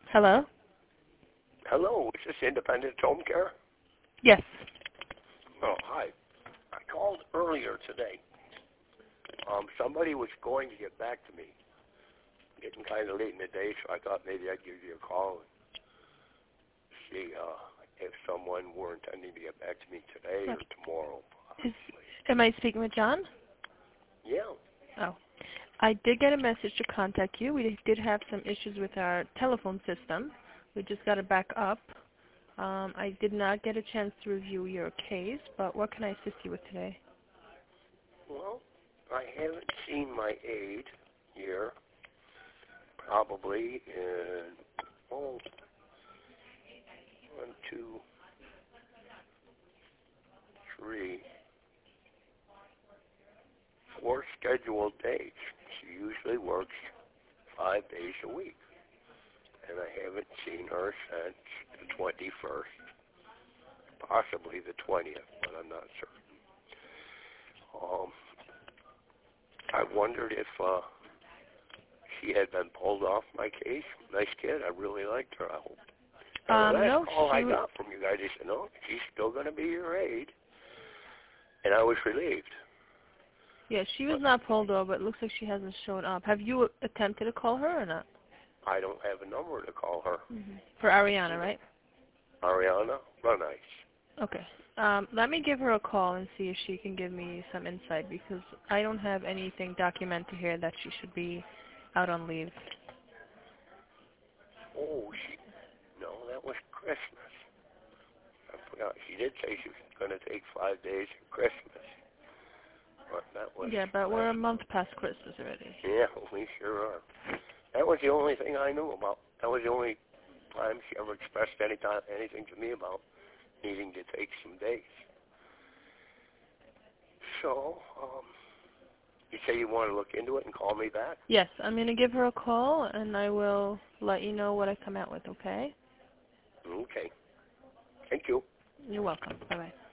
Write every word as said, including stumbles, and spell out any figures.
Hello? Hello, is this Independence Home Care? Yes. Oh, hi. I called earlier today. Um, somebody was going to get back to me. Getting kind of late in the day, so I thought maybe I'd give you a call and see uh, if someone were intending to get back to me today or tomorrow. Is, am I speaking with John? Yeah. Oh. I did get a message to contact you. We did have some issues with our telephone system. We just got it back up. Um, I did not get a chance to review your case, but what can I assist you with today? Well, I haven't seen my aide here probably in, oh, one, two, three, four scheduled days. She usually works five days a week, and I haven't seen her since the twenty-first, possibly the twentieth, but I'm not certain. Um, I wondered if uh, she had been pulled off my case. Nice kid. I really liked her. I hope. Now, the Um, last no, call I she got from you guys, they said, no, she's still going to be your aide. And I was relieved. Yeah, she was But not pulled over. It looks like she hasn't shown up. Have you attempted to call her or not? I don't have a number to call her. Mm-hmm. For Ariana, right? Ariana Runice. Okay. Um, let me give her a call and see if she can give me some insight because I don't have anything documented here that she should be out on leave. Oh, she, no, that was Christmas. I forgot. She did say she was going to take five days for Christmas. But that was Yeah, but we're a last month past Christmas already. Yeah, we sure are. That was the only thing I knew about. That was the only time she ever expressed any time, anything to me about needing to take some days. So, um, you say you want to look into it and call me back? Yes, I'm going to give her a call and I will let you know what I come out with, okay? Okay. Thank you. You're welcome. Bye-bye.